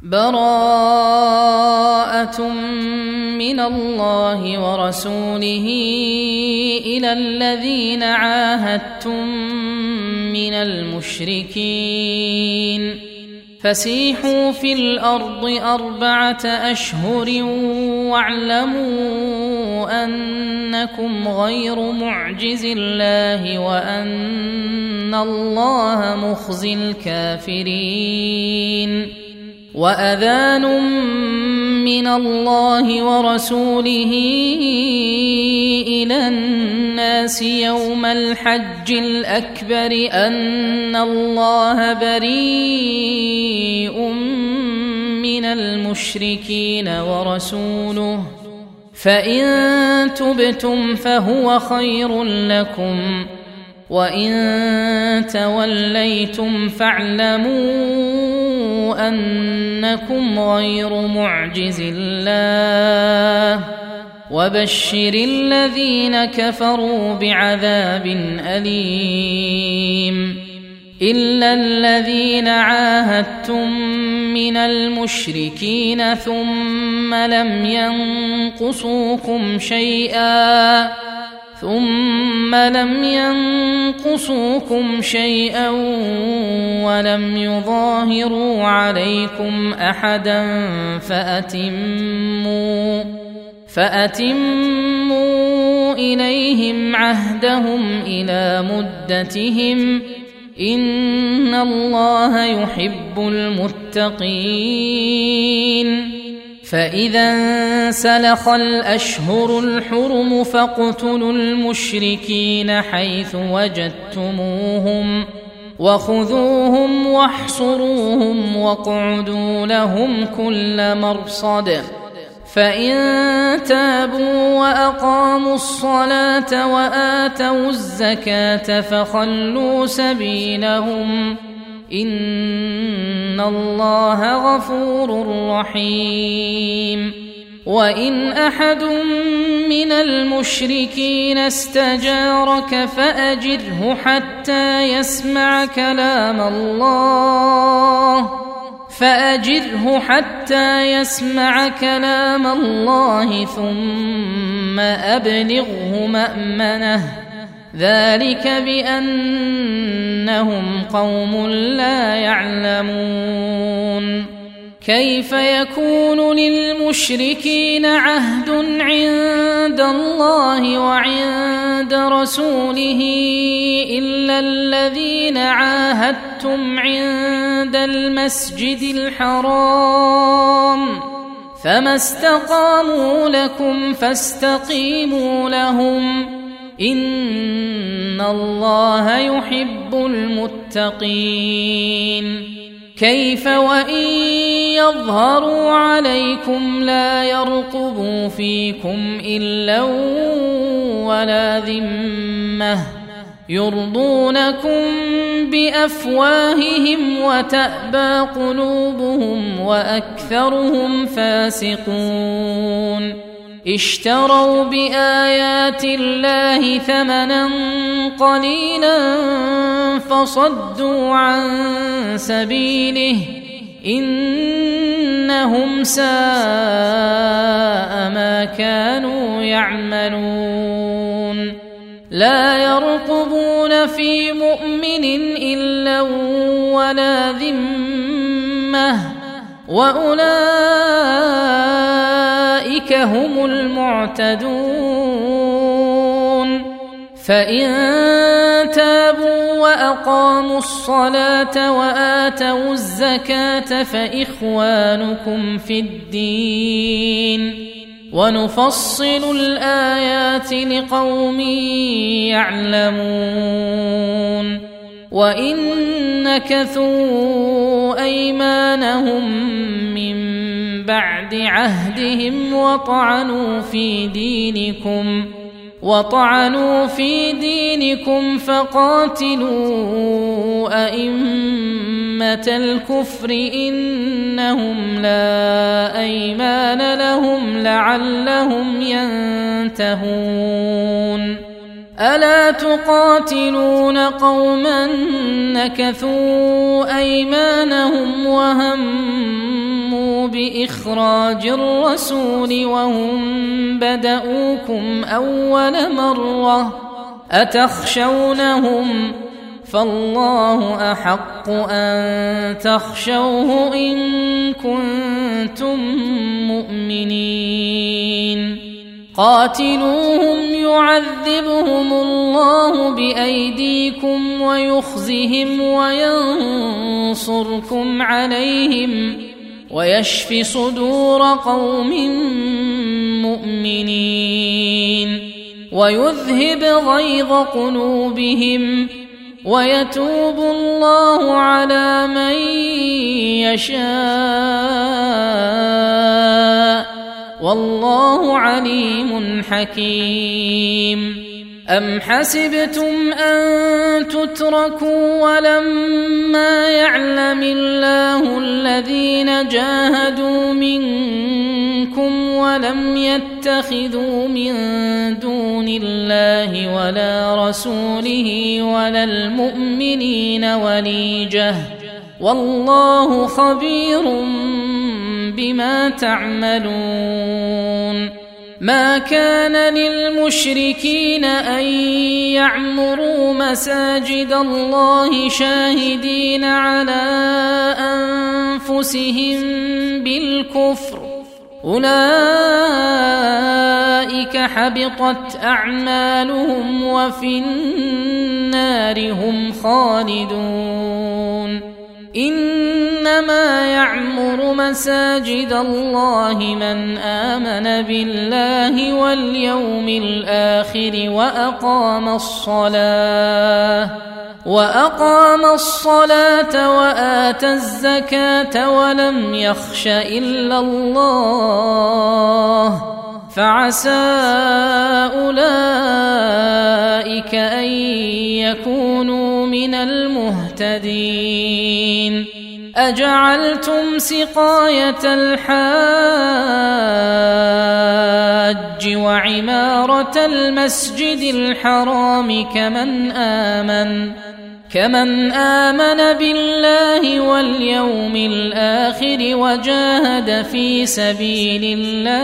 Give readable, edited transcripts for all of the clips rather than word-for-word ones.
براءة من الله ورسوله إلى الذين عاهدتم من المشركين فسيحوا في الأرض 4 أشهر واعلموا أنكم غير معجز الله وأن الله مخزي الكافرين وأذان من الله ورسوله إلى الناس يوم الحج الأكبر أن الله بريء من المشركين ورسوله فإن تبتم فهو خير لكم وإن توليتم فاعلموا أنكم غير معجز الله وبشر الذين كفروا بعذاب أليم إلا الذين عاهدتم من المشركين ثم لم ينقصوكم شيئا ولم يظاهروا عليكم أحدا فأتموا إليهم عهدهم إلى مدتهم إن الله يحب المتقين فإذا انسلخ الأشهر الحرم فاقتلوا المشركين حيث وجدتموهم وخذوهم واحصروهم واقعدوا لهم كل مرصد فإن تابوا وأقاموا الصلاة وآتوا الزكاة فخلوا سبيلهم إن الله غفور رحيم وإن أحد من المشركين استجارك فأجره حتى يسمع كلام الله ثم أبلغه مأمنه ذلك بأنهم قوم لا يعلمون كيف يكون للمشركين عهد عند الله وعند رسوله إلا الذين عاهدتم عند المسجد الحرام فما استقاموا لكم فاستقيموا لهم إن الله يحب المتقين كيف وإن يظهروا عليكم لا يرقبوا فيكم إلا ولا ذمة يرضونكم بأفواههم وتأبى قلوبهم وأكثرهم فاسقون اشتروا بآيات الله ثمنا قليلا فصدوا عن سبيله إنهم ساء ما كانوا يعملون لا يرقبون في مؤمن إلا ولا ذمة وأولئك هم المعتدون فإن تابوا وأقاموا الصلاة وآتوا الزكاة فإخوانكم في الدين ونفصل الآيات لقوم يعلمون وإن نكثوا أيمانهم من بعد عهدهم وطعنوا في دينكم فقاتلوا أئمة الكفر إنهم لا أيمان لهم لعلهم ينتهون ألا تقاتلون قوما نكثوا أيمانهم وهموا بإخراج الرسول وهم بدؤوكم أول مرة أتخشونهم فالله أحق أن تخشوه إن كنتم مؤمنين قاتلوهم يعذبهم الله بأيديكم ويخزهم وينصركم عليهم ويشف صدور قوم مؤمنين ويذهب غيظ قلوبهم ويتوب الله على من يشاء والله عليم حكيم أم حسبتم أن تتركوا ولما يعلم الله الذين جاهدوا منكم ولم يتخذوا من دون الله ولا رسوله ولا المؤمنين وليجة والله خبير بما تعملون ما كان للمشركين أن يعمروا مساجد الله شاهدين على أنفسهم بالكفر أولئك حبطت أعمالهم وفي النار هم خالدون إنما يعمر مساجد الله من آمن بالله واليوم الآخر وأقام الصلاة وآتى الزكاة ولم يخش إلا الله فعسى أولئك أن يكونوا من المهتدين أجعلتم سقاية الحاج وعمارة المسجد الحرام كمن آمن بالله واليوم الآخر وجاهد في سبيل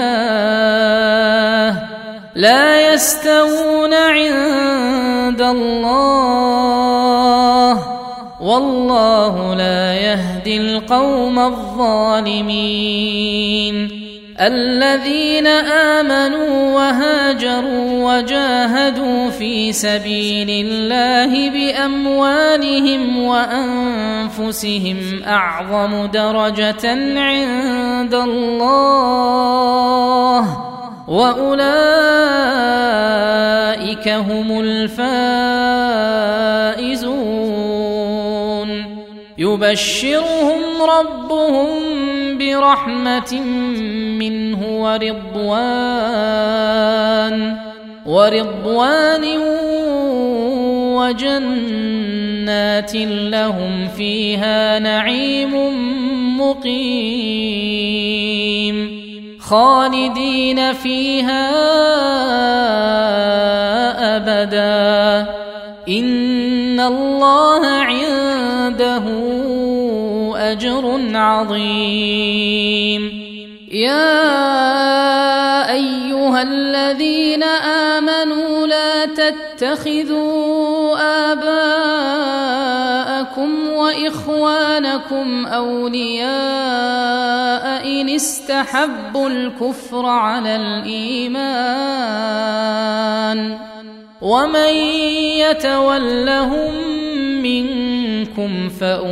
الله لا يستوون عند الله والله لا يهدي القوم الظالمين الذين آمنوا وهاجروا وجاهدوا في سبيل الله بأموالهم وأنفسهم أعظم درجة عند الله وأولئك هم الفائزون يبشرهم ربهم برحمة منه ورضوان وجنات لهم فيها نعيم مقيم خالدين فيها أبدا إن الله عنده أجر عظيم يا أيها الذين آمنوا لا تتخذوا آباءكم وإخوانكم أولياء إن استحبوا الكفر على الإيمان ومن يتولهم منكم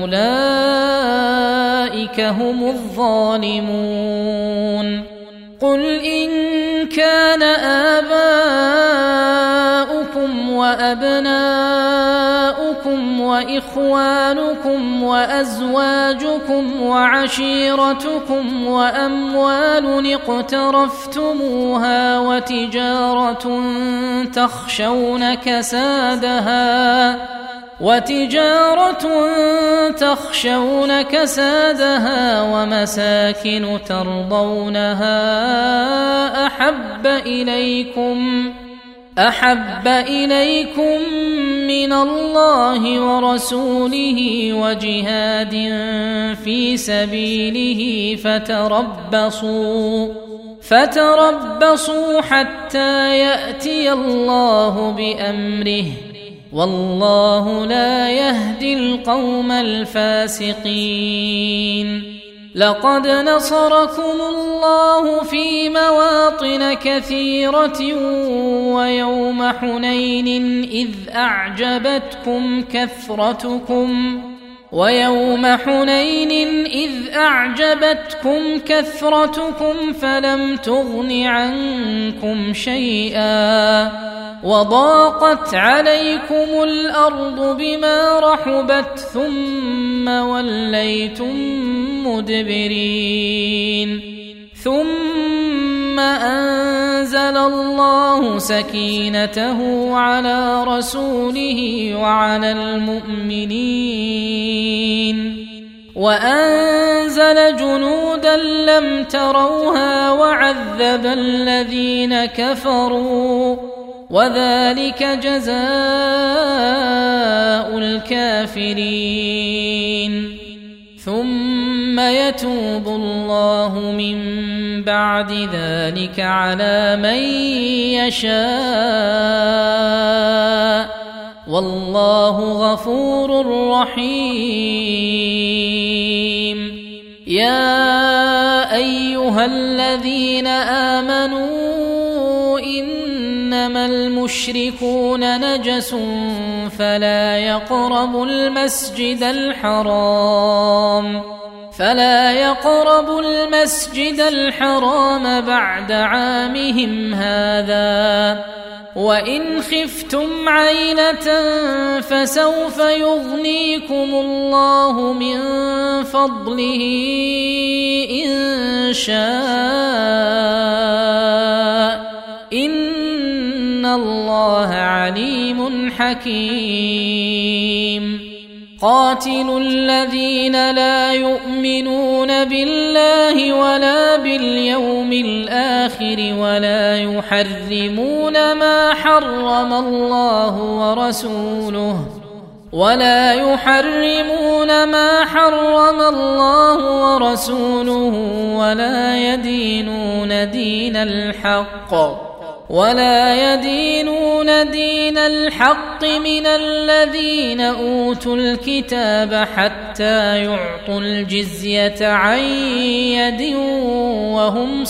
فأولئك هم الظالمون قل إن كان آباؤكم وأبناؤكم وإخوانكم وأزواجكم وعشيرتكم وأموال اقترفتموها وتجارة تخشون كسادها ومساكن أحب إليكم من الله ورسوله وجهاد في سبيله فتربصوا حتى يأتي الله بأمره والله لا يهدي القوم الفاسقين. لقد نصركم الله في مواطن كثيرة ويوم حنين إذ أعجبتكم كثرتكم فلم تغن عنكم شيئا وضاقت عليكم الأرض بما رحبت ثم وليتم مدبرين. ثم أنزل الله سكينته على رسوله وعلى المؤمنين وأنزل جنودا لم تروها وعذب الذين كفروا وذلك جزاء الكافرين. ثم يتوب الله من بعد ذلك على من يشاء والله غفور رحيم. يا أيها الذين آمنوا إنما المشركون نجس فلا يقربوا المسجد الحرام بعد عامهم هذا وإن خفتم عيلة فسوف يغنيكم الله من فضله إن شاء إن الله عليم حكيم. قاتلوا الذين لا يؤمنون بالله ولا باليوم الآخر ولا يحرمون ما حرم الله ورسوله ولا يدينون دين الحق من الذين أوتوا الكتاب حتى يعطوا الجزية عن يد وهم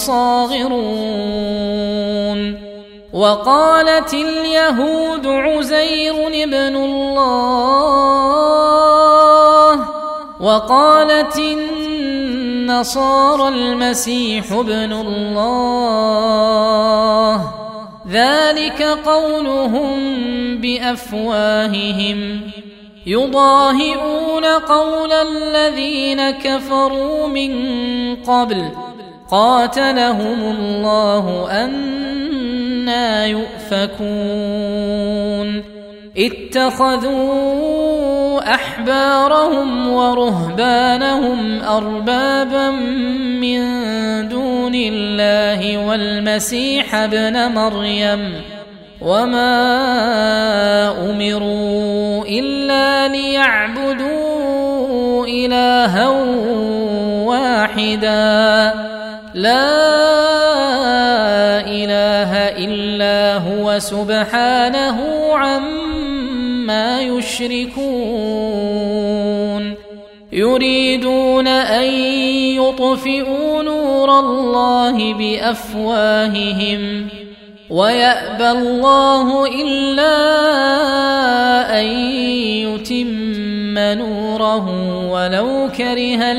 صاغرون. وقالت اليهود عزير ابن الله وقالت النصارى المسيح ابن الله ذلك قولهم بأفواههم يضاهئون قول الذين كفروا من قبل قاتلهم الله أنى يؤفكون. اتخذوا أحبارهم ورهبانهم أربابا من دون الله والمسيح ابن مريم وما أمروا إلا ليعبدوا إلها واحدا لا إله إلا هو سبحانه عما يشركون. يريدون أن يطفئوا نور الله بأفواههم ويأبى الله إلا أن يتم نوره ولو كره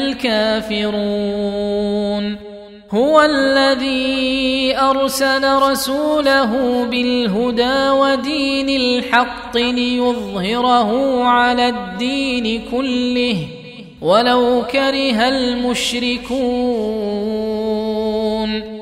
الكافرون. هو الذي أرسل رسوله بالهدى ودين الحق ليظهره على الدين كله ولو كره المشركون.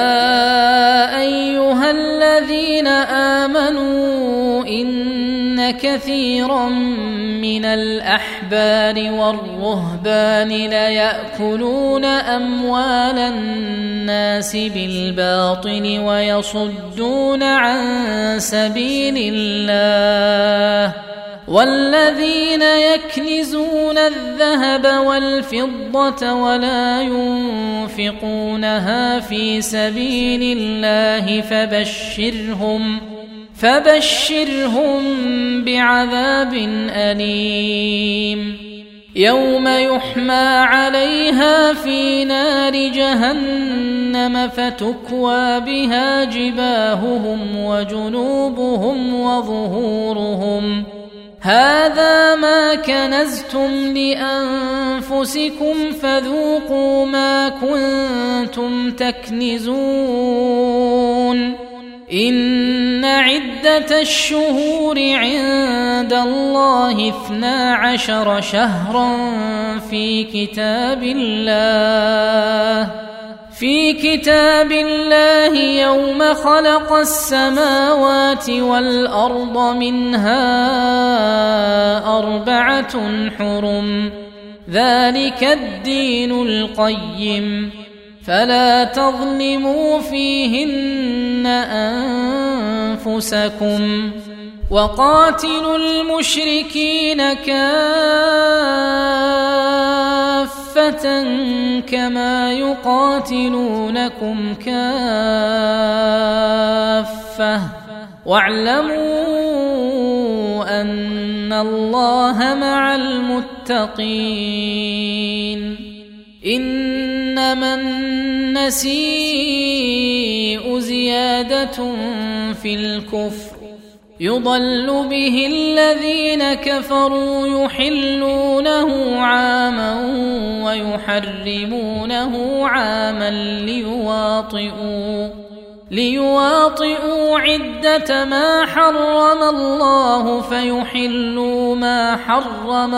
يا أيها الذين آمنوا إن كثيرا من الأحبار والرهبان ليأكلون أموال الناس بالباطل ويصدون عن سبيل الله والذين يكنزون الذهب والفضة ولا ينفقونها في سبيل الله فبشرهم بعذاب أليم يوم يحمى عليها في نار جهنم فتكوى بها جباههم وجنوبهم وظهورهم هذا ما كنزتم لأنفسكم فذوقوا ما كنتم تكنزون إن عدة الشهور عند الله 12 شهرا في كتاب الله يوم خلق السماوات والأرض منها 4 حرم ذلك الدين القيم فلا تظلموا فيهن أنفسكم وقاتلوا المشركين كافة كما يقاتلونكم كافة واعلموا أن الله مع المتقين إنما النسيء زيادة في الكفر يضل به الذين كفروا يحلونه عاما ويحرمونه عاما ليواطئوا عدة ما حرم الله فيحلوا ما حرم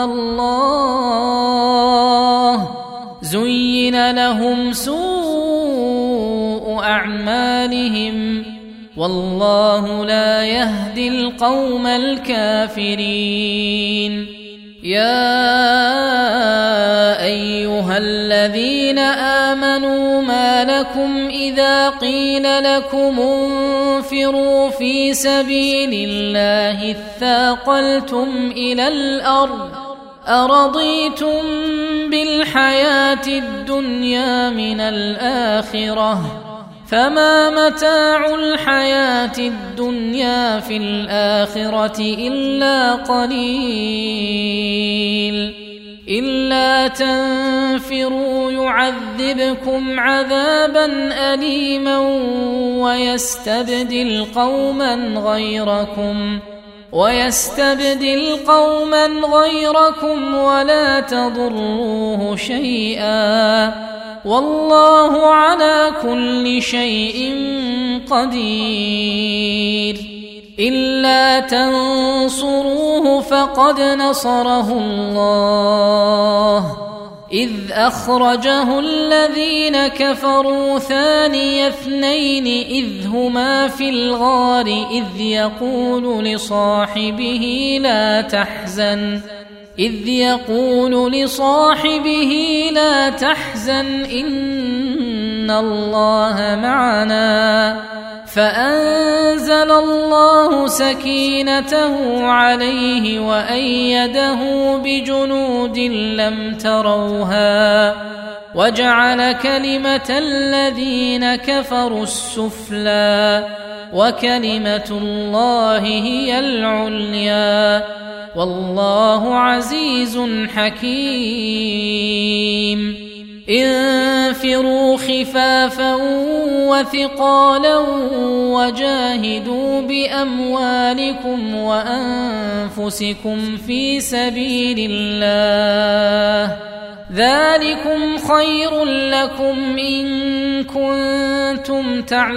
الله زين لهم سوء أعمالهم والله لا يهدي القوم الكافرين يا أيها الذين آمنوا ما لكم إذا قيل لكم انفروا في سبيل الله اثاقلتم إلى الأرض أرضيتم بالحياة الدنيا من الآخرة فما متاع الحياة الدنيا في الآخرة إلا قليل إلا تنفروا يعذبكم عذابا أليما ويستبدل قوما غيركم ولا تضروه شيئا والله على كل شيء قدير إلا تنصروه فقد نصره الله إذ أخرجه الذين كفروا ثاني اثنين إذ هما في الغار إذ يقول لصاحبه لا تحزن إن الله معنا فأنزل الله سكينته عليه وأيده بجنود لم تروها وجعل كلمة الذين كفروا السفلى وكلمة الله هي العليا والله عزيز حكيم انفروا خفافا وثقالا وجاهدوا بأموالكم وأنفسكم في سبيل الله ذلكم خير لكم إن كنتم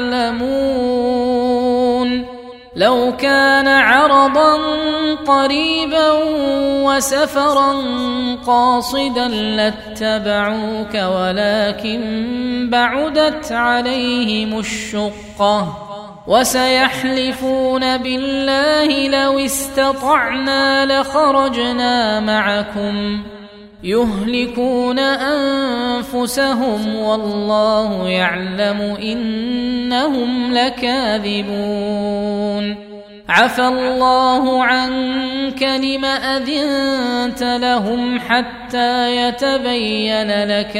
تعلمون لو كان عرضا قريبا وسفرا قاصدا لاتبعوك ولكن بعدت عليهم الشقة وسيحلفون بالله لو استطعنا لخرجنا معكم يهلكون أنفسهم والله يعلم إنهم لكاذبون عفى الله عنك لم أذنت لهم حتى يتبين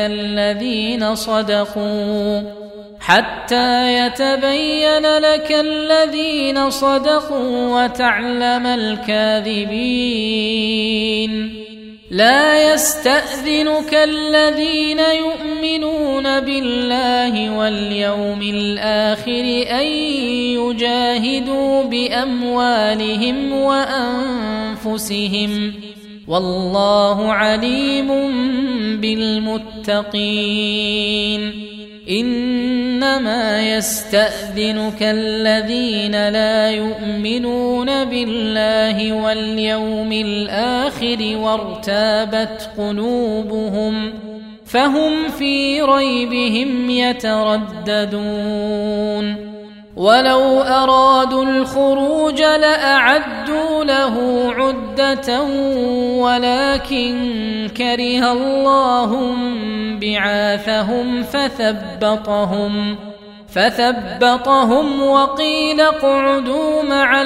لك الذين صدقوا وتعلم الكاذبين لا يستأذنك الذين يؤمنون بالله واليوم الآخر أن يجاهدوا بأموالهم وأنفسهم والله عليم بالمتقين إنما يستأذنك الذين لا يؤمنون بالله واليوم الآخر وارتابت قلوبهم فهم في ريبهم يترددون ولو أرادوا الخروج لأعدوا له عدة ولكن كره الله بعاثهم فثبطهم وقيل اقعدوا مع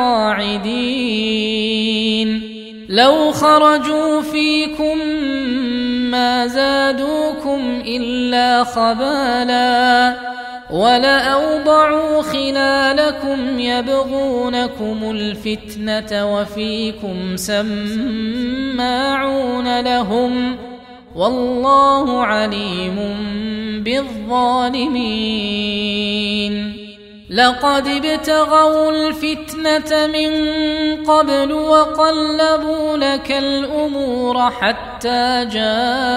القاعدين لو خرجوا فيكم ما زادوكم إلا خبالا ولأوضعوا خلالكم يبغونكم الفتنة وفيكم سماعون لهم والله عليم بالظالمين لقد ابتغوا الفتنة من قبل وقلبوا لك الأمور حتى جاء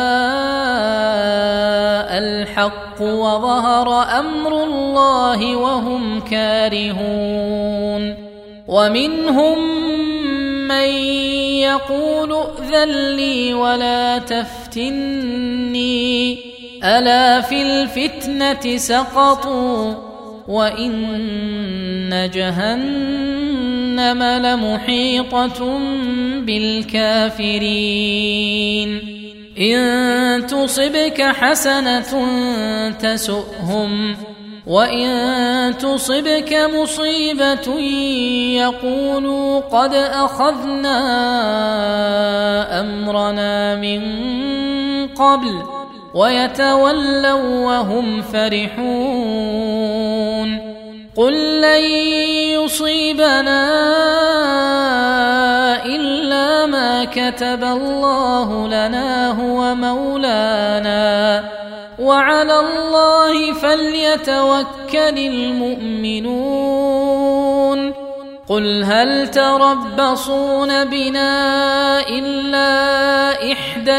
الحق وظهر أمر الله وهم كارهون ومنهم من يقول ائذن لي ولا تفتني ألا في الفتنة سقطوا وإن جهنم لمحيطة بالكافرين إن تصبك حسنة تسؤهم وإن تصبك مصيبة يقولوا قد أخذنا أمرنا من قبل ويتولوا وهم فرحون قل لن يصيبنا إلا ما كتب الله لنا هو مولانا وعلى الله فليتوكل المؤمنون قل هل تربصون بنا إلا إحدى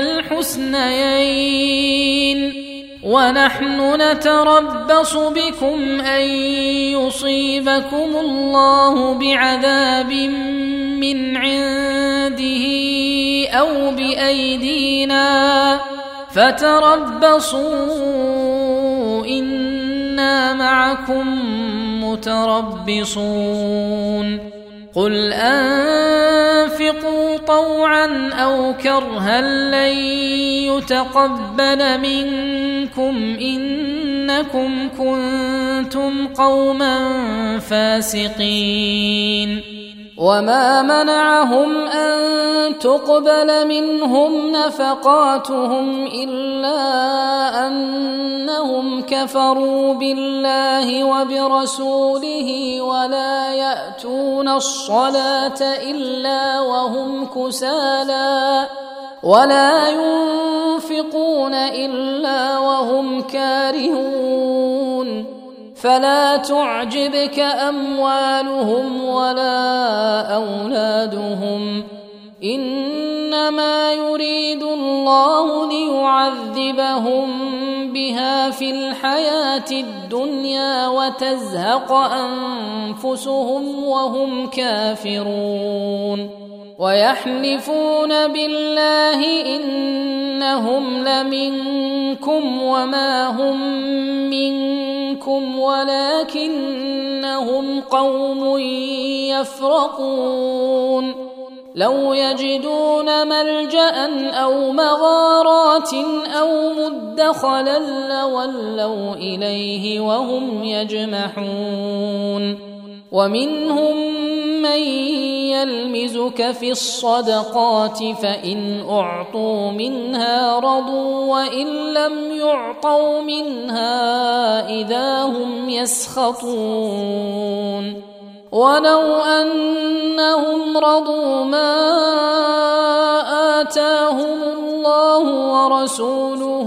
الحسنيين ونحن نتربص بكم أن يصيبكم الله بعذاب من عنده أو بأيدينا فتربصوا إنا معكم متربصون قل أنفقوا طوعا أو كرها لن يتقبل منكم إنكم كنتم قوما فاسقين وما منعهم أن تقبل منهم نفقاتهم إلا أنهم كفروا بالله وبرسوله ولا يأتون الصلاة إلا وهم كسالى ولا ينفقون إلا وهم كارهون فلا تعجبك أموالهم ولا أولادهم إنما يريد الله ليعذبهم بها في الحياة الدنيا وتزهق أنفسهم وهم كافرون ويحلفون بالله إنهم لمنكم وما هم منكم منكم ولكنهم قوم يفرقون لو يجدون ملجأ أو مغارات أو مدخلا لولوا إليه وهم يجمحون ومنهم من يلمزك في الصدقات فإن أعطوا منها رضوا وإن لم يعطوا منها إذا هم يسخطون ولو أنهم رضوا ما آتاهم الله ورسوله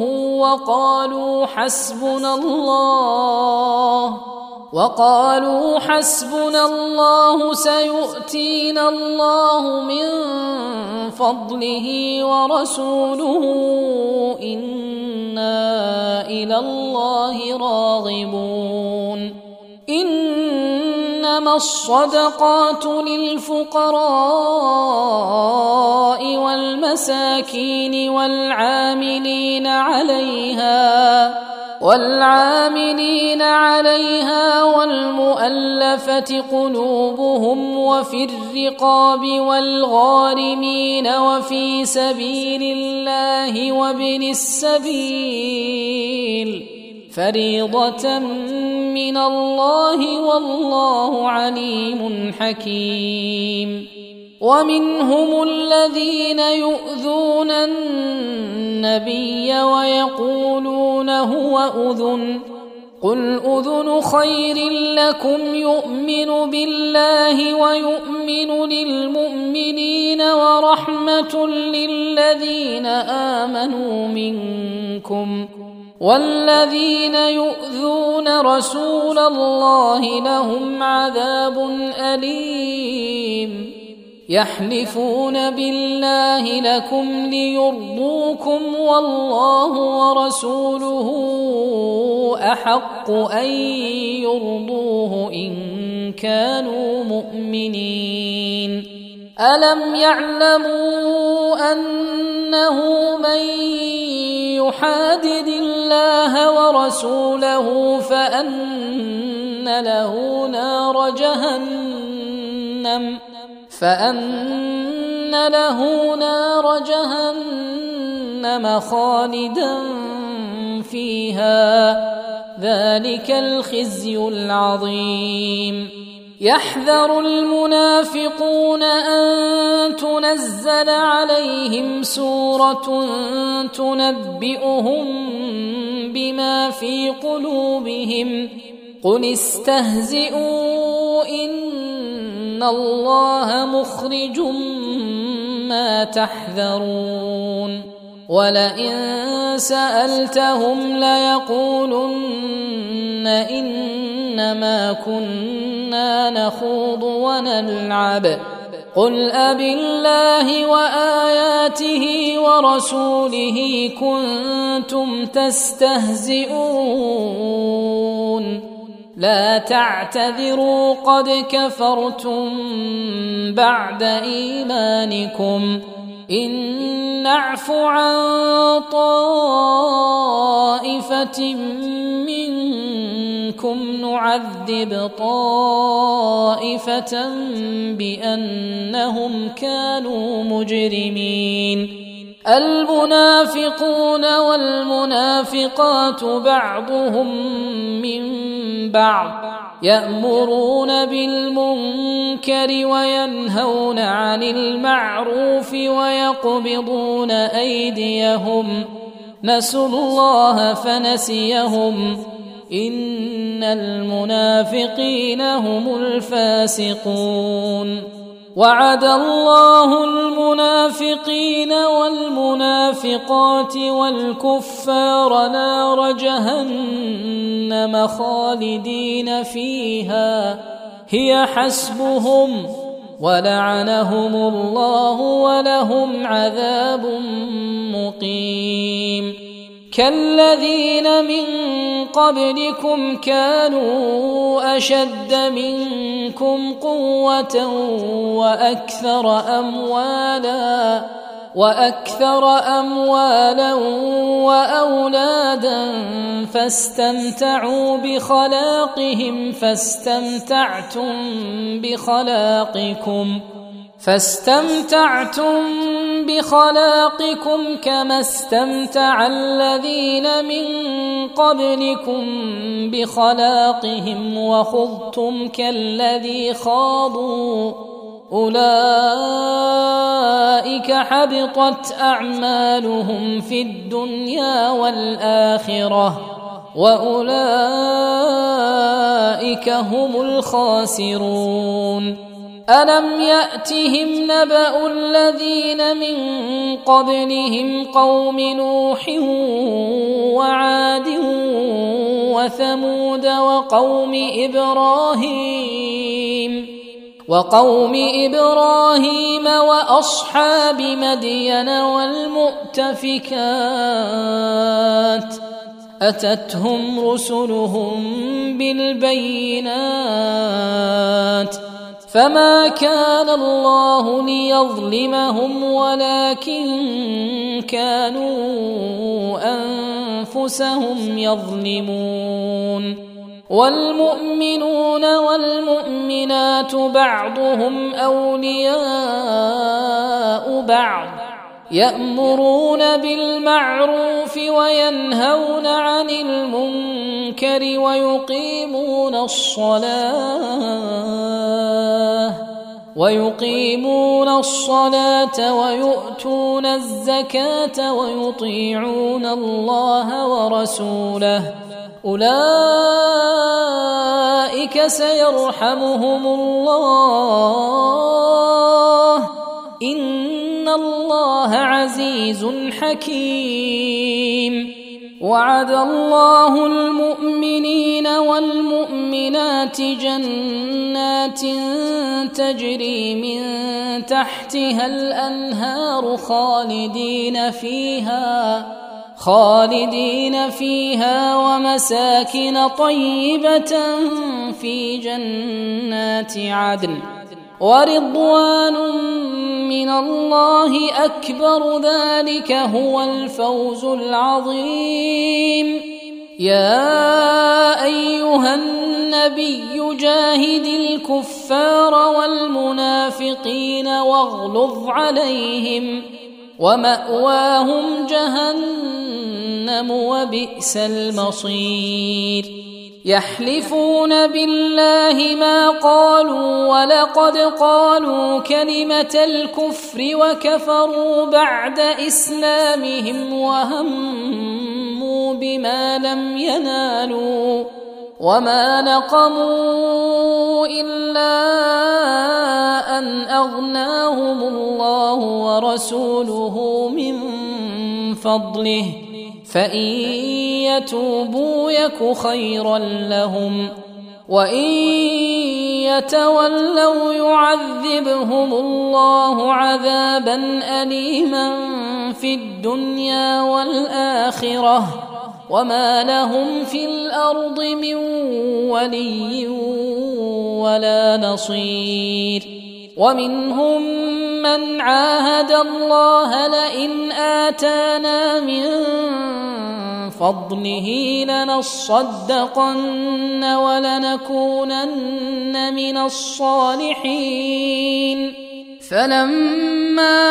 وقالوا حسبنا الله سيؤتينا الله من فضله ورسوله إنا إلى الله راغبون إنما الصدقات للفقراء والمساكين والعاملين عليها والمؤلفة قلوبهم وفي الرقاب والغارمين وفي سبيل الله وابن السبيل فريضة من الله والله عليم حكيم ومنهم الذين يؤذون النبي ويقولون هو أذن قل أذن خير لكم يؤمن بالله ويؤمن للمؤمنين ورحمة للذين آمنوا منكم والذين يؤذون رسول الله لهم عذاب أليم يحلفون بالله لكم ليرضوكم والله ورسوله أحق أن يرضوه إن كانوا مؤمنين ألم يعلموا أنه من يحادد الله ورسوله فأن له نار جهنم خالدا فيها ذلك الخزي العظيم يحذر المنافقون أن تنزل عليهم سورة تنبئهم بما في قلوبهم قل استهزئوا إن الله مخرج ما تحذرون ولئن سألتهم ليقولن إنما كنا نخوض ونلعب قل أبالله وآياته ورسوله كنتم تستهزئون لا تعتذروا قد كفرتم بعد إيمانكم إن نعف عن طائفة منكم نعذب طائفة بأنهم كانوا مجرمين المنافقون والمنافقات بعضهم من بعض يأمرون بالمنكر وينهون عن المعروف ويقبضون أيديهم نسوا الله فنسيهم إن المنافقين هم الفاسقون وعد الله المنافقين والمنافقات والكفار نار جهنم خالدين فيها هي حسبهم ولعنهم الله ولهم عذاب مقيم كالذين من قبلكم كانوا أشد منكم قوة وأكثر أموالا وأكثر أموالا وأولادا فاستمتعوا بخلاقهم فاستمتعتم بخلاقكم كما استمتع الذين من قبلكم بخلاقهم وخضتم كالذي خاضوا أولئك حبطت أعمالهم في الدنيا والآخرة وأولئك هم الخاسرون. ألم يأتهم نبأ الذين من قبلهم قوم نوح وعاد وثمود وقوم إبراهيم وأصحاب مدين والمؤتفكات أتتهم رسلهم بالبينات فما كان الله ليظلمهم ولكن كانوا أنفسهم يظلمون. والمؤمنون والمؤمنات بعضهم أولياء بعض يأمرون بالمعروف وينهون عن المنكر ويقيمون الصلاة ويؤتون الزكاة ويطيعون الله ورسوله أولئك سيرحمهم الله إن الله عزيز حكيم. وعد الله المؤمنين والمؤمنات جنات تجري من تحتها الأنهار خالدين فيها ومساكن طيبة في جنات عدن ورضوان من الله أكبر ذلك هو الفوز العظيم. يا أيها النبي جاهد الكفار والمنافقين واغلظ عليهم ومأواهم جهنم وبئس المصير. يحلفون بالله ما قالوا ولقد قالوا كلمة الكفر وكفروا بعد إسلامهم وهموا بما لم ينالوا وما نقموا إلا أن أغناهم الله ورسوله من فضله فإن يتوبوا يك خيرا لهم وإن يتولوا يعذبهم الله عذابا أليما في الدنيا والآخرة وما لهم في الأرض من ولي ولا نصير. ومنهم من عاهد الله لئن آتانا من فضله لنصدقن ولنكونن من الصالحين فلما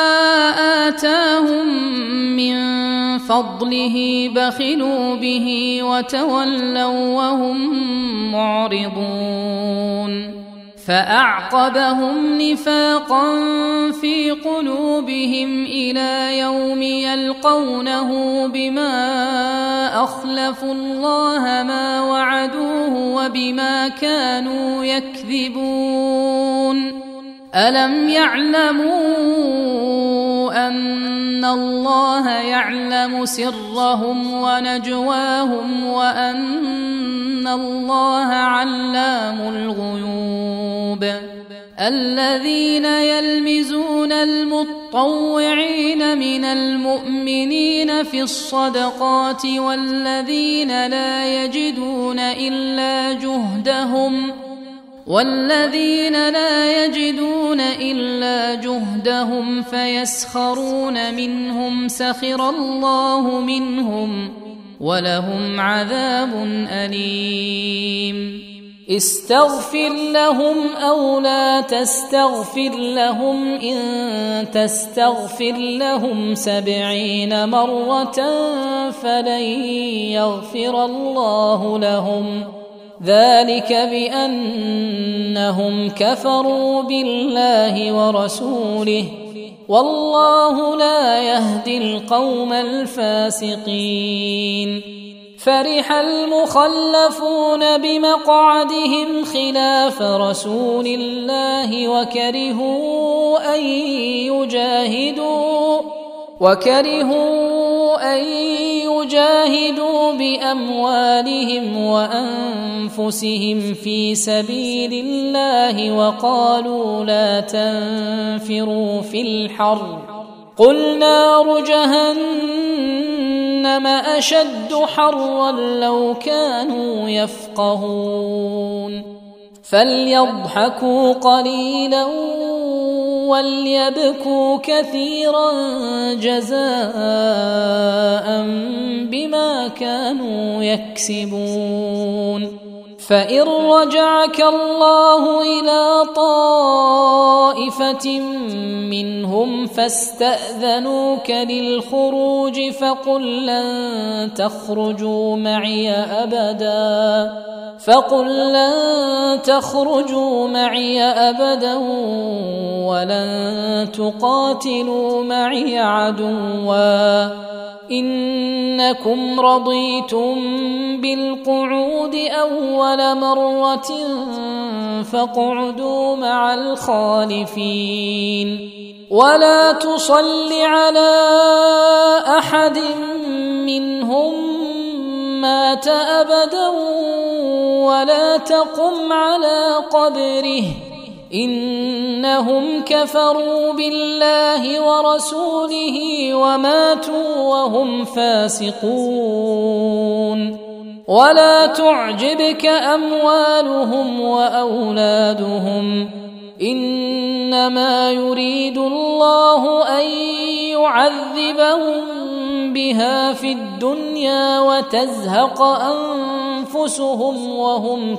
آتاهم من فضله بخلوا به وتولوا وهم معرضون. فأعقبهم نفاقا في قلوبهم إلى يوم يلقونه بما أخلفوا الله ما وعدوه وبما كانوا يكذبون. ألم يعلموا أن الله يعلم سرهم ونجواهم وأن الله علام الغيوب. الذين يلمزون المطوعين من المؤمنين في الصدقات والذين لا يجدون إلا جهدهم والذين لا يجدون إلا جهدهم فيسخرون منهم سخر الله منهم ولهم عذاب أليم استغفر لهم أو لا تستغفر لهم إن تستغفر لهم 70 مرة فلن يغفر الله لهم ذلك بأنهم كفروا بالله ورسوله والله لا يهدي القوم الفاسقين فرح المخلفون بمقعدهم خلاف رسول الله وكرهوا أن يجاهدوا بأموالهم وأنفسهم في سبيل الله وقالوا لا تنفروا في الحر قل نار جهنم أشد حرا لو كانوا يفقهون فليضحكوا قليلا وليبكوا كثيرا جزاء بما كانوا يكسبون فإن رجعك الله إلى طائفة منهم فاستأذنوك للخروج فقل لن تخرجوا معي أبدا ولن تقاتلوا معي عدوا إنكم رضيتم بالقعود أول مرة فاقعدوا مع الخالفين ولا تصل على أحد منهم مات أبدا ولا تقم على قبره إنهم كفروا بالله ورسوله وماتوا وهم فاسقون ولا تعجبك أموالهم وأولادهم إنما يريد الله أن يعذبهم بها في الدنيا وتزهق أنفسهم وهم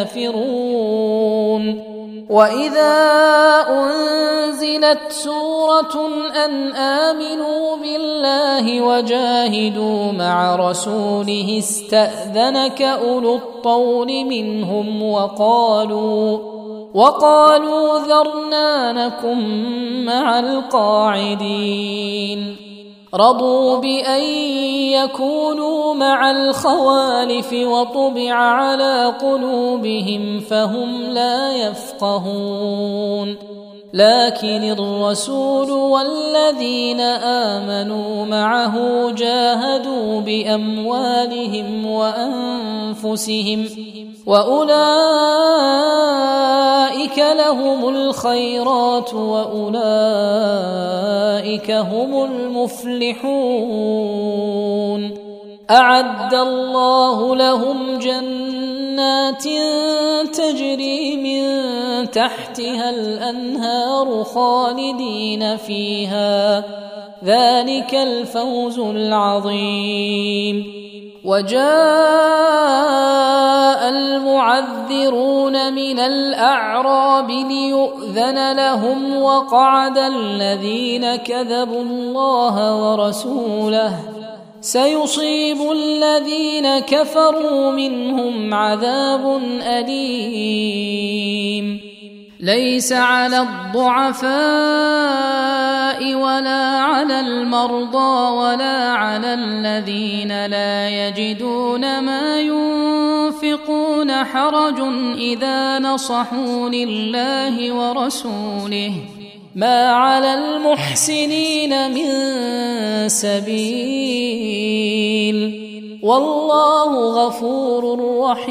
كافرون وإذا أنزلت سورة أن آمنوا بالله وجاهدوا مع رسوله استأذنك أولو الطول منهم وقالوا ذرنا نكن مع القاعدين رضوا بأن يكونوا مع الخوالف وطبع على قلوبهم فهم لا يفقهون لكن الرسول والذين آمنوا معه جاهدوا بأموالهم وأنفسهم وأولئك لهم الخيرات وأولئك هم المفلحون أعد الله لهم جنات تجري من تحتها الأنهار خالدين فيها ذلك الفوز العظيم وجاء المعذرون من الأعراب ليؤذن لهم وقعد الذين كذبوا الله ورسوله سيصيب الذين كفروا منهم عذاب أليم ليس على الضعفاء ولا على المرضى ولا على الذين لا يجدون ما ينفقون حرج إذا نصحوا لله ورسوله ما على المحسنين من سبيل والله غفور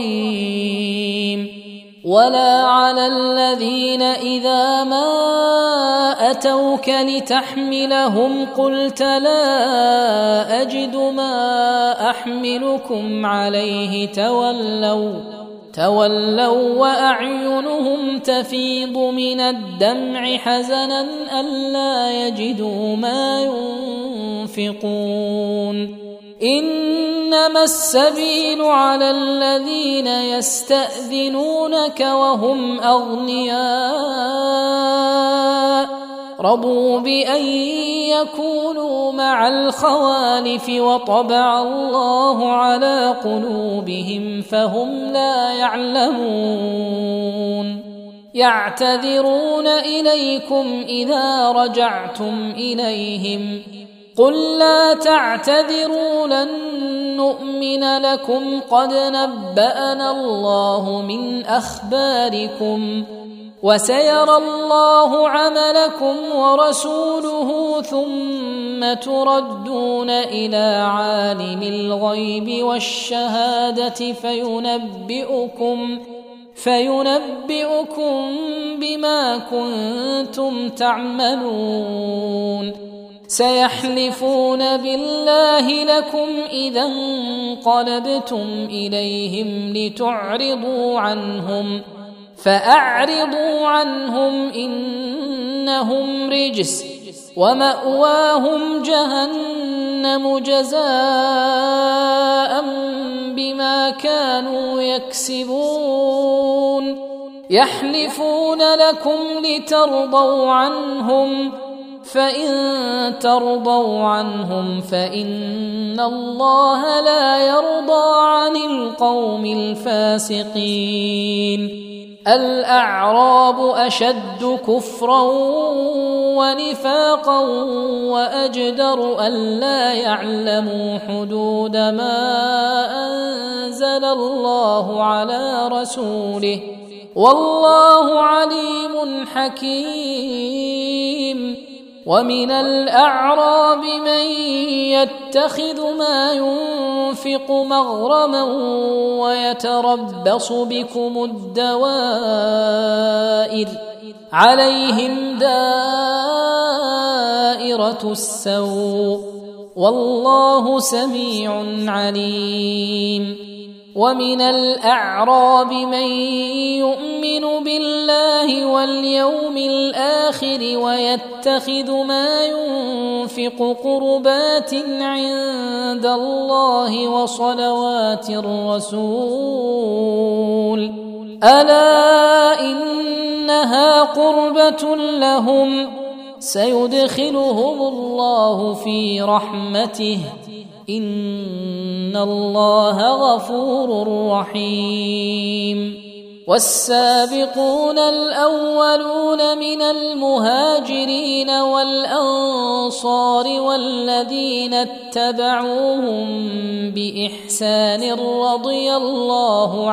رحيم ولا على الذين إذا ما أتوك لتحملهم قلت لا أجد ما أحملكم عليه تولوا وأعينهم تفيض من الدمع حزنا ألا يجدوا ما ينفقون إنما السبيل على الذين يستأذنونك وهم أغنياء رضوا بأن يكونوا مع الخوالف وطبع الله على قلوبهم فهم لا يعلمون يعتذرون إليكم إذا رجعتم إليهم قل لا تعتذروا لن نؤمن لكم قد نبأنا الله من أخباركم وسيرى الله عملكم ورسوله ثم تردون إلى عالم الغيب والشهادة فينبئكم بما كنتم تعملون سيحلفون بالله لكم إذا انقلبتم إليهم لتعرضوا عنهم فأعرضوا عنهم إنهم رجس ومأواهم جهنم جزاء بما كانوا يكسبون يحلفون لكم لترضوا عنهم فإن ترضوا عنهم فإن الله لا يرضى عن القوم الفاسقين الأعراب أشد كفرا ونفاقا وأجدر ألا يعلموا حدود ما أنزل الله على رسوله والله عليم حكيم ومن الأعراب من يتخذ ما ينفق مغرما ويتربص بكم الدوائر عليهم دائرة السوء والله سميع عليم ومن الأعراب من يؤمن بالله واليوم الآخر ويتخذ ما ينفق قربات عند الله وصلوات الرسول ألا إنها قربة لهم سيدخلهم الله في رحمته إن الله غفور رحيم والسابقون الأولون من المهاجرين والأنصار والذين اتبعوهم بإحسان رضي الله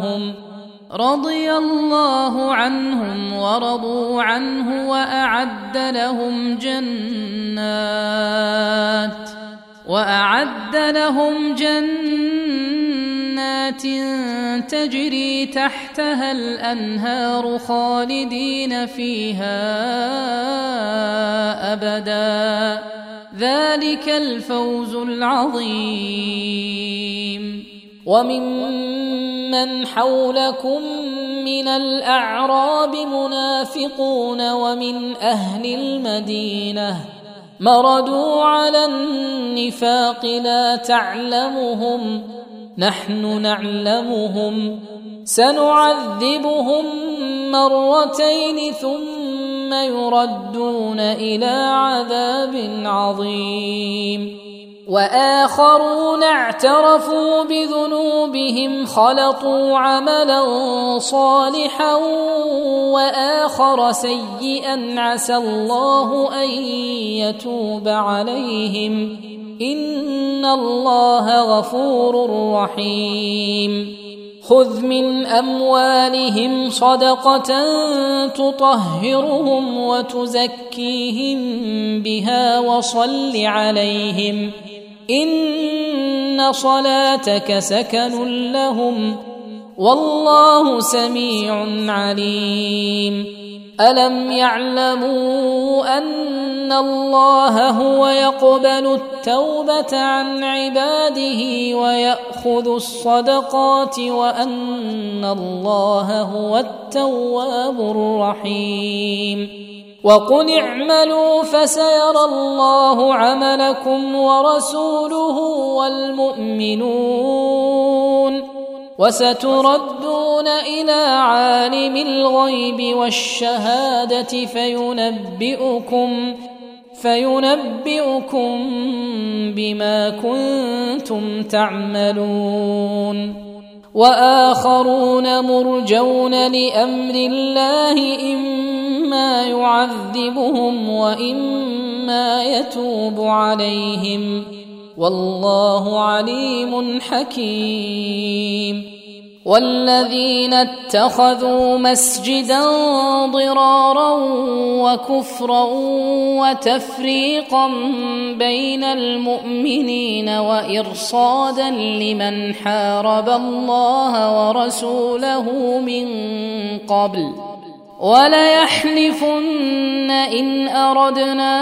عنهم ورضوا عنه وأعد لهم جنات تجري تحتها الأنهار خالدين فيها أبدا ذلك الفوز العظيم وممن حولكم من الأعراب منافقون ومن أهل المدينة مردوا على النفاق لا تعلمهم نحن نعلمهم سنعذبهم مرتين ثم يردون إلى عذاب عظيم وآخرون اعترفوا بذنوبهم خلطوا عملا صالحا وآخر سيئا عسى الله أن يتوب عليهم إن الله غفور رحيم خذ من أموالهم صدقة تطهرهم وتزكيهم بها وصل عليهم إن صلاتك سكن لهم والله سميع عليم ألم يعلموا أن الله هو يقبل التوبة عن عباده ويأخذ الصدقات وأن الله هو التواب الرحيم وقل اعملوا فسيرى الله عملكم ورسوله والمؤمنون وستردون إلى عالم الغيب والشهادة فينبئكم بما كنتم تعملون وآخرون مرجون لأمر الله إما يعذبهم وإما يتوب عليهم والله عليم حكيم والذين اتخذوا مسجدا ضرارا وكفرا وتفريقا بين المؤمنين وإرصادا لمن حارب الله ورسوله من قبل وليحلفن إن أردنا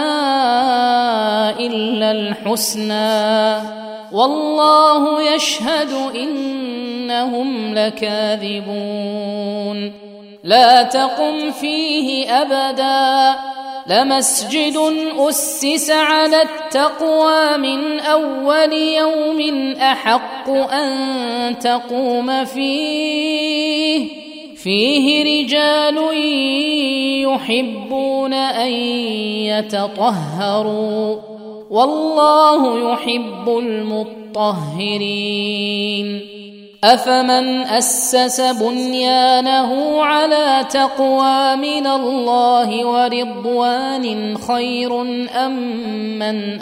إلا الحسنى والله يشهد إنهم لكاذبون لا تقم فيه أبدا لمسجد أسس على التقوى من أول يوم أحق أن تقوم فيه رجال يحبون أن يتطهروا والله يحب المطهرين أفمن أسس بنيانه على تقوى من الله ورضوان خير أمن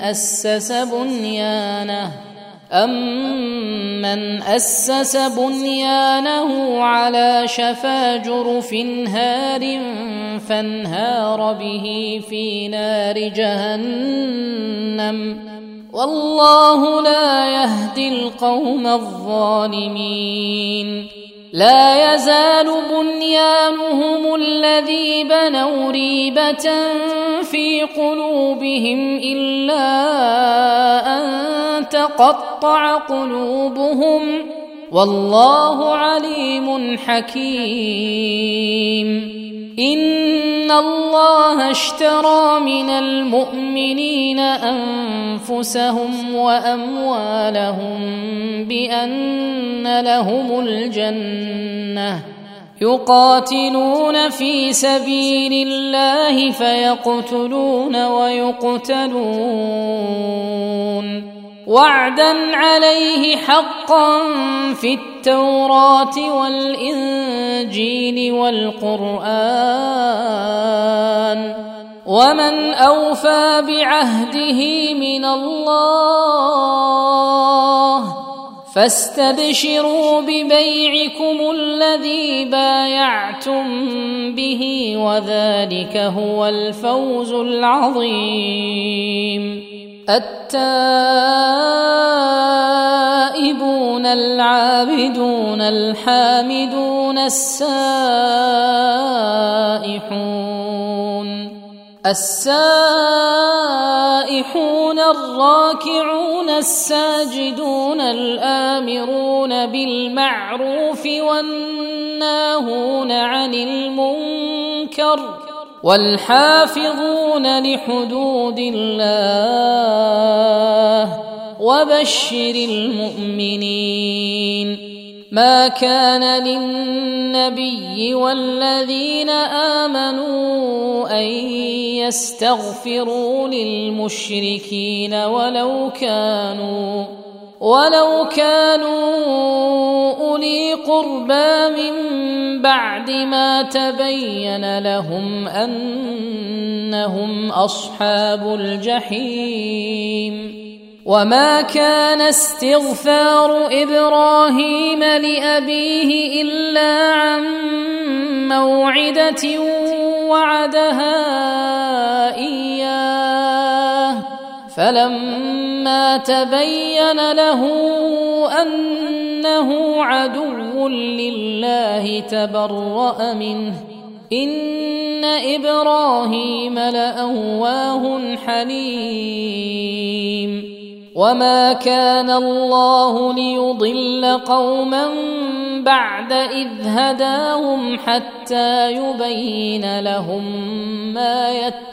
أسس بنيانه على شفا جرف هار فانهار به في نار جهنم والله لا يهدي القوم الظالمين لا يزال بنيانهم الذي بنوا ريبة في قلوبهم إلا أن تقطع قلوبهم والله عليم حكيم إن الله اشترى من المؤمنين أنفسهم وأموالهم بأن لهم الجنة يقاتلون في سبيل الله فيقتلون ويقتلون وعدا عليه حقا في التوراة والإنجيل والقرآن ومن أوفى بعهده من الله فاستبشروا ببيعكم الذي بايعتم به وذلك هو الفوز العظيم التائبون العابدون الحامدون السائحون الراكعون الساجدون الآمرون بالمعروف والناهون عن المنكر والحافظون لحدود الله وبشر المؤمنين ما كان للنبي والذين آمنوا أن يستغفروا للمشركين ولو كانوا أولي قربى من بعد ما تبين لهم أنهم أصحاب الجحيم وما كان استغفار إبراهيم لأبيه إلا عن موعدة وعدها إياه فلما تبين له أنه عدو لله تبرأ منه إن إبراهيم لأواه حليم وما كان الله ليضل قوما بعد إذ هداهم حتى يبين لهم ما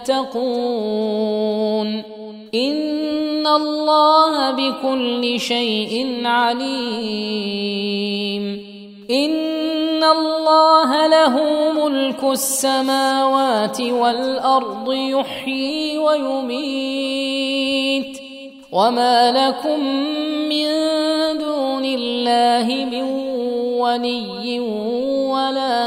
يتقون إن الله بكل شيء عليم إن الله له ملك السماوات والأرض يحيي ويميت وما لكم من دون الله من ولي ولا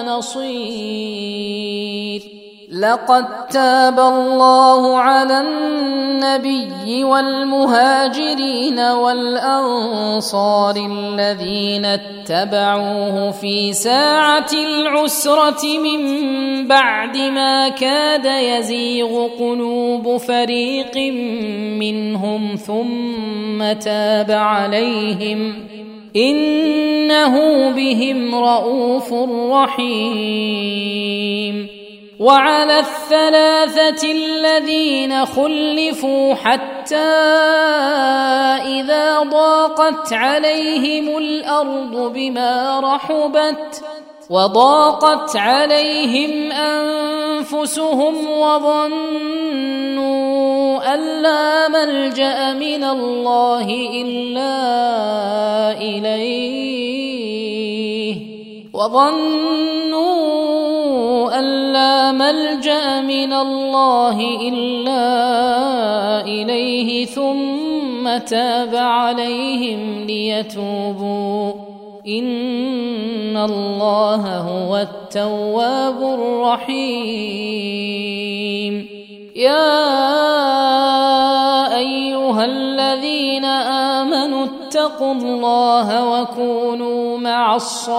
نصير لقد تاب الله على النبي والمهاجرين والأنصار الذين اتبعوه في ساعة العسرة من بعد ما كاد يزيغ قلوب فريق منهم ثم تاب عليهم إنه بهم رءوف رحيم وعلى الثلاثة الذين خلفوا حتى إذا ضاقت عليهم الأرض بما رحبت وضاقت عليهم أنفسهم وظنوا أن لا ملجأ من الله إلا إليه ثم تاب عليهم ليتوبوا إن الله هو التواب الرحيم يا أيها الذين آمنوا اتقوا الله وكونوا مع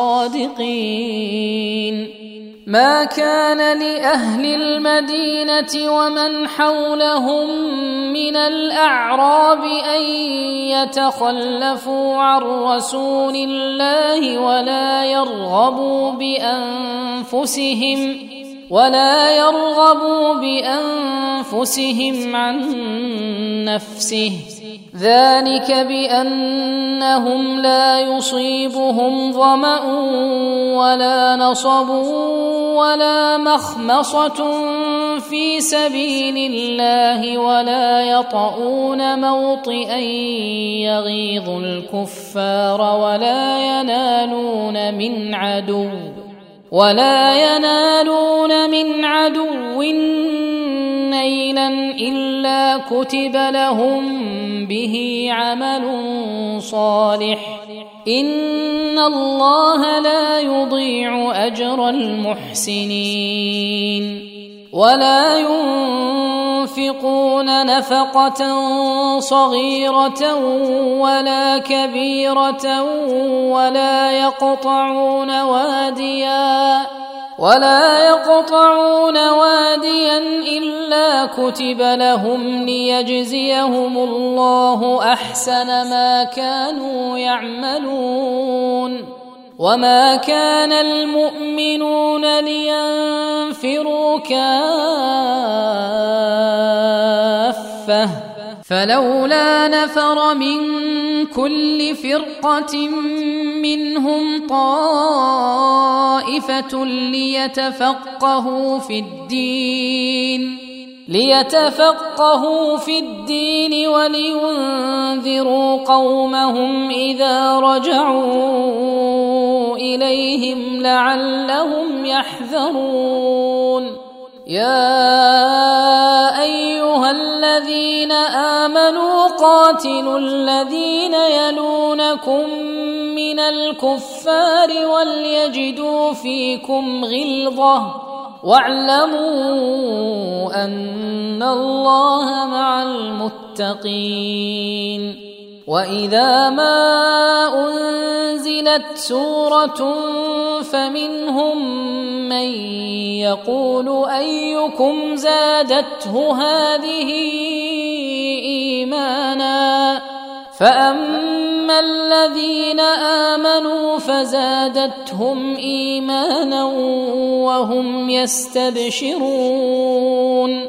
الصادقين ما كان لأهل المدينة ومن حولهم من الأعراب أن يتخلفوا عن رسول الله ولا يرغبوا بأنفسهم عن نفسه ذلك بأنهم لا يصيبهم ظمأ ولا نصب ولا مخمصة في سبيل الله ولا يطؤون موطئا يغيظ الكفار ولا ينالون من عدو نيلا إلا كتب لهم به عمل صالح إن الله لا يضيع أجر المحسنين ولا ينفقون نفقة صغيرة ولا كبيرة ولا يقطعون واديا إلا كتب لهم ليجزيهم الله أحسن ما كانوا يعملون وما كان المؤمنون لينفروا كافة فلولا نفر من كل فرقة منهم طائفة ليتفقهوا في الدين ولينذروا قومهم إذا رجعوا إليهم لعلهم يحذرون يا أيها الذين آمنوا قاتلوا الذين يلونكم من الكفار وليجدوا فيكم غلظة واعلموا أن الله مع المتقين وإذا ما أنزلت سورة فمنهم من يقول أيكم زادته هذه إيمانا فأما الذين آمنوا فزادتهم إيمانا وهم يستبشرون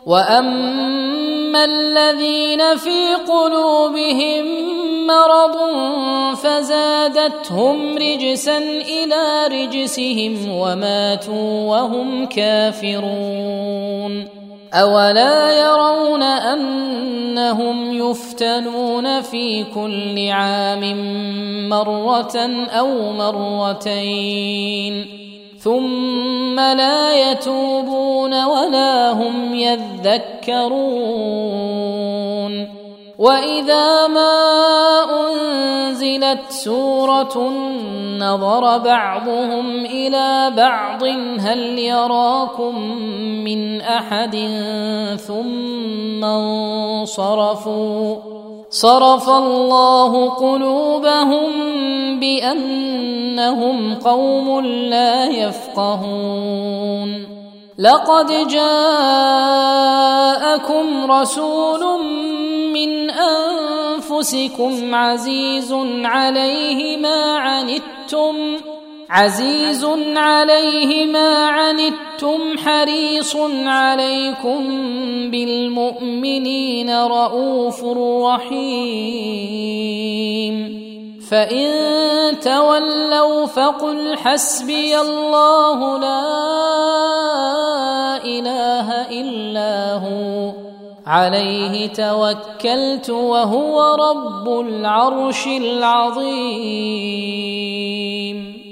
وأما الذين في قلوبهم مرض فزادتهم رجسا إلى رجسهم وماتوا وهم كافرون أولا يرون أنهم يفتنون في كل عام مرة أو مرتين ثم لا يتوبون ولا هم يذكرون وإذا ما أنزلت سورة نظر بعضهم إلى بعض هل يراكم من أحد ثم انصرفوا صرف الله قلوبهم بأنهم قوم لا يفقهون لقد جاءكم رسول من أنفسكم عزيز عليه ما عنتم حريص عليكم بالمؤمنين رؤوف رحيم فإن تولوا فقل حسبي الله لا إله إلا هو عليه توكلت وهو رب العرش العظيم.